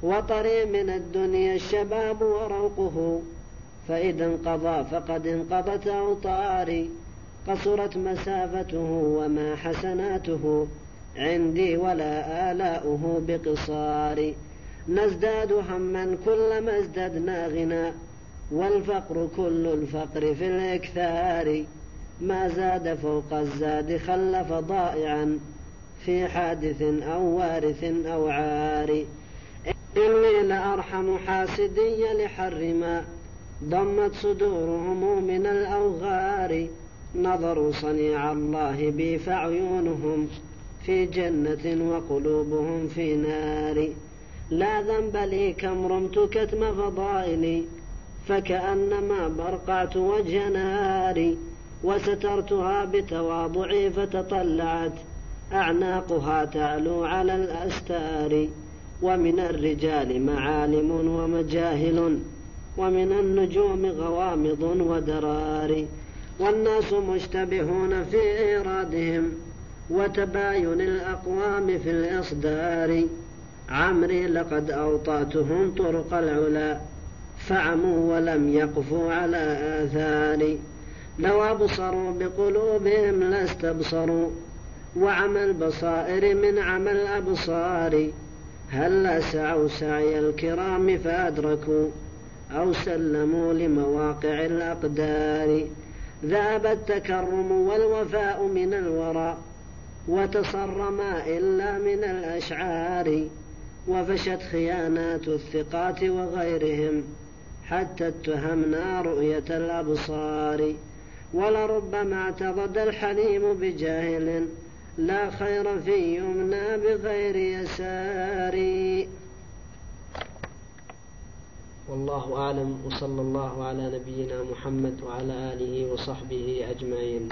Speaker 2: وطري من الدنيا الشباب وروقه، فإذا انقضى فقد انقضت أوطاري. قصرت مسافته وما حسناته عندي ولا آلاؤه بقصاري. نزداد هما كلما ازددنا غنى، والفقر كل الفقر في الإكثار. ما زاد فوق الزاد خلف ضائعا في حادث أو وارث أو عار. إني لأرحم حاسدي لحر ما ضمت صدورهم من الأوغار. نظروا صنيع الله بي فعيونهم في جنة وقلوبهم في نار. لا ذنب لي كم رمت كتم فضائلي، فكأنما برقعت وجه ناري. وسترتها بتواضعي فتطلعت أعناقها تعلو على الأستار. ومن الرجال معالم ومجاهل، ومن النجوم غوامض ودرار. والناس مشتبهون في إيرادهم، وتباين الأقوام في الإصدار. عمري لقد أوطاتهم طرق العلا، فعموا ولم يقفوا على آثاري. لو أبصروا بقلوبهم لاستبصروا، وعمى البصائر من عمى الأبصار. هل سعوا سعي الكرام فأدركوا، أو سلموا لمواقع الأقدار. ذهب التكرم والوفاء من الورى، وتصرما إلا من الأشعار. وفشت خيانات الثقات وغيرهم، حتى اتهمنا رؤية الأبصار. ولربما اعتضد الحليم بجاهل، لا خير في يمنى بغير يسار.
Speaker 1: والله أعلم، وصلى الله على نبينا محمد وعلى آله وصحبه أجمعين.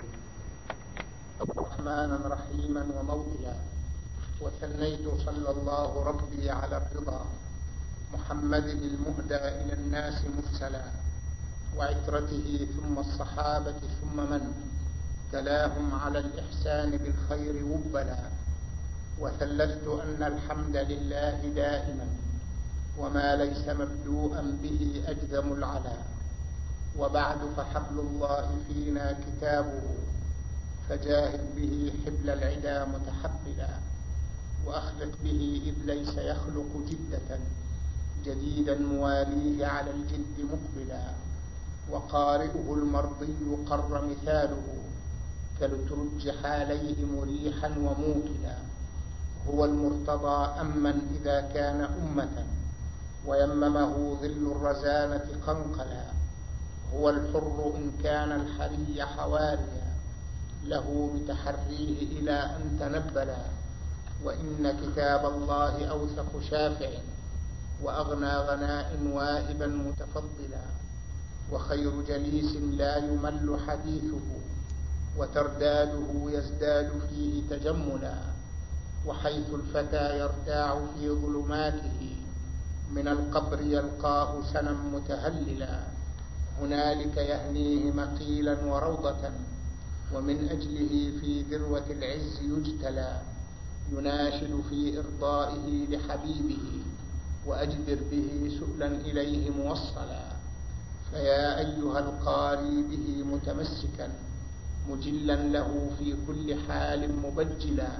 Speaker 3: رحمانا رحيما وموئلا، وثنيت صلى الله ربي على الرضا، محمد المهدى إلى الناس مرسلا، وعترته ثم الصحابة ثم من تلاهم على الإحسان بالخير وبلا. وثلثت أن الحمد لله دائما، وما ليس مبدوءا به أجذم العلا. وبعد فحبل الله فينا كتابه، فجاهد به حبل العدا متحبلا. وأخلق به إذ ليس يخلق جدة، جديدا مواليه على الجد مقبلا. وقارئه المرضي قر مثاله، كالترجح عليه مريحا وموكلا. هو المرتضى أمن إذا كان أمة، ويممه ظل الرزانة قنقلا. هو الحر إن كان الحري حواريا، له بتحريه إلى أن تنبلا. وإن كتاب الله أوثق شافع، وأغنى غناء واهبا متفضلا. وخير جليس لا يمل حديثه، وترداده يزداد فيه تجملا. وحيث الفتى يرتاع في ظلماته، من القبر يلقاه سنا متهللا. هنالك يهنيه مقيلا وروضة، ومن أجله في ذروة العز يجتلى. يناشد في إرضائه لحبيبه، وأجدر به سؤلا إليه موصلا. فيا أيها القاري به متمسكا، مجلا له في كل حال مبجلا.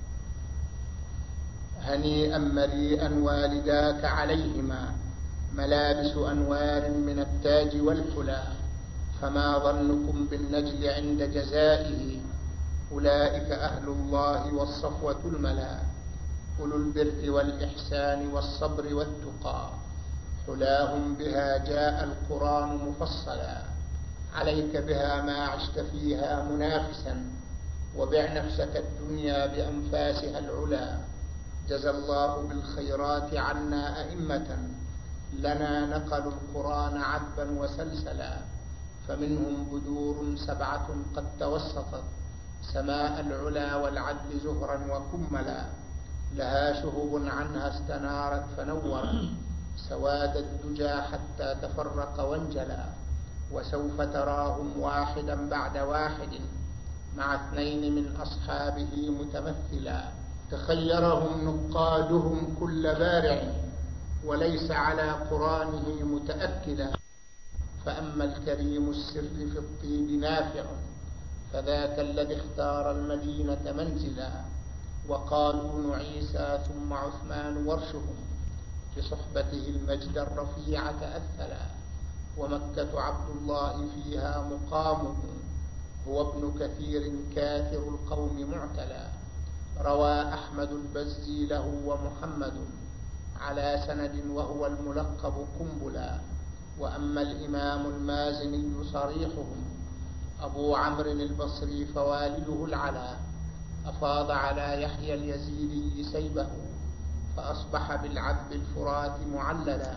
Speaker 3: هنيئا مريئا والداك عليهما، ملابس أنوار من التاج والحلا. فما ظنكم بالنجل عند جزائه، أولئك أهل الله والصفوة الملا. أولو البر والإحسان والصبر والتقى، حلاهم بها جاء القرآن مفصلا. عليك بها ما عشت فيها منافسا، وبع نفسك الدنيا بأنفاسها العلا. جزى الله بالخيرات عنا أئمة، لنا نقلوا القرآن عذبا وسلسلا. فمنهم بدور 7 قد توسطت، سماء العلا والعدل زهرا وكملا. لها شهب عنها استنارت فنورت، سواد الدجى حتى تفرق وانجلا. وسوف تراهم واحدا بعد واحد، مع 2 من أصحابه متمثلا. تخيرهم نقادهم كل بارع، وليس على قرانه متأكلا. فأما الكريم السر في الطيب نافع، فذاك الذي اختار المدينة منزلا. وقالون عيسى ثم عثمان ورشهم، بصحبته المجد الرفيع تأثلا. ومكة عبد الله فيها مقامه، هو ابن كثير كاثر القوم معتلى. روى أحمد البزي له ومحمد على سند وهو الملقب قنبلا. وأما الإمام المازني صريحهم أبو عمرو البصري فوالده العلا، أفاض على يحيى اليزيدي سيبه، فأصبح بالعذب الفرات معللا.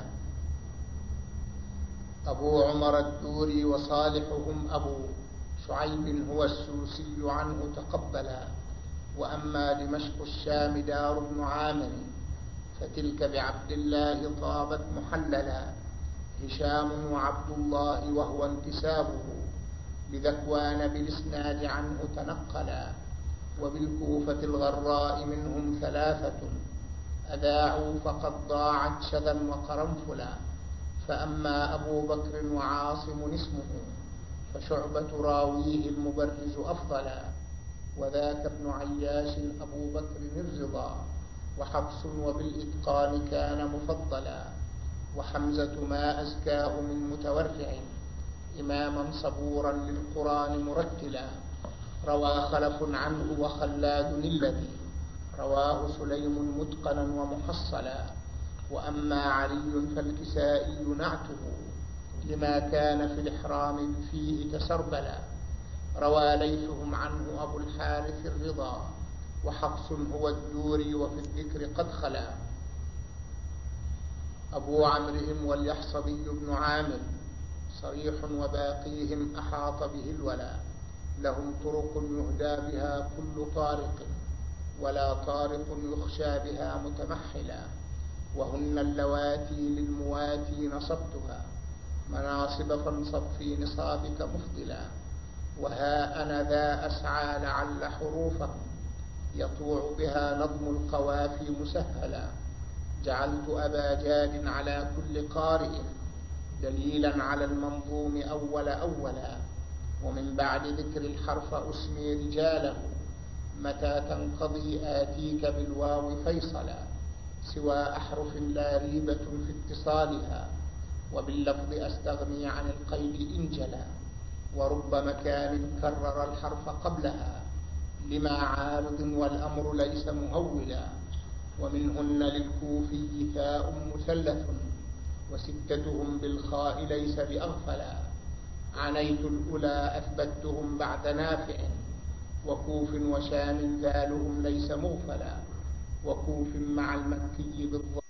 Speaker 3: أبو عمر الدوري وصالحهم أبو شعيب هو السوسي عنه تقبلا. وأما دمشق الشام دار ابن عامر، فتلك بعبد الله طابت محللا. هشام وعبد الله وهو انتسابه، بذكوان بالإسناد عنه تنقلا. وبالكوفة الغراء منهم ثلاثة، أذاعوا فقد ضاعت شذا وقرنفلا. فأما أبو بكر وعاصم اسمه، فشعبة راويه المبرز أفضلا. وذاك ابن عياش أبو بكر الرضا، وحفص وبالإتقان كان مفضلا. وحمزة ما أزكاه من متورع، إماما صبورا للقرآن مرتلا. روى خلف عنه وخلاد الذي رواه سليم متقنا ومحصلا. وأما علي فالكسائي نعته، لما كان في الإحرام فيه تسربلا. روى ليثهم عنه أبو الحارث الرضا، وحفص هو الدوري وفي الذكر قد خلا. أبو عمرهم واليحصبي بن عامر صريح، وباقيهم أحاط به الولا. لهم طرق يهدى بها كل طارق، ولا طارق يخشى بها متمحلا. وهن اللواتي للمواتي نصبتها، مناصب فانصب في نصابك مفضلا. وها أنا ذا أسعى لعل حروفهم، يطوع بها نظم القوافي مسهلا. جعلت أبا جاد على كل قارئ، دليلا على المنظوم أولا. ومن بعد ذكر الحرف أسمي رجاله، متى تنقضي آتيك بالواو فيصلا. سوى أحرف لا ريبة في اتصالها، وباللفظ أستغني عن القيد إنجلا. ورب مكان كرر الحرف قبلها، لما عارض والأمر ليس مهولا. ومنهن للكوفي ثاء مثلث، وستتهم بالخاء ليس بأغفلا. عنيت الأولى أثبتهم بعد نافع، وكوف وشام ذالهم ليس مغفلا. وكوف مع المكي بالضبط